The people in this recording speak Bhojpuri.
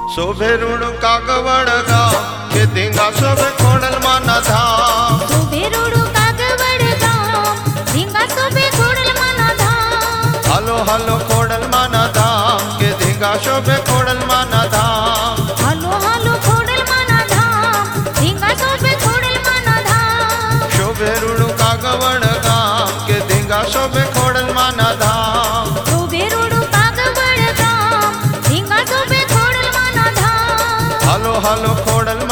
शोभे ऋण कागवड़ गाँव के धिंगा शोभे खोडल माना धाम। शोभे ऋण कागवड़ गाँव धिंगा शोभे खोडल माना धाम। हलो हलो खोडल माना धाम के धिंगा शोभे खोडल माना धाम। हलो हलो खोडल माना धाम धिंगा शोभे खोडल माना धाम। शोभे ऋण कागवड़ गाँव के धिंगा शोभे खोडल माना धाम। शोभे ऋण कागवड़ गाँव धिंगा शोभे खोडल माना धाम। हलो हलो खोडल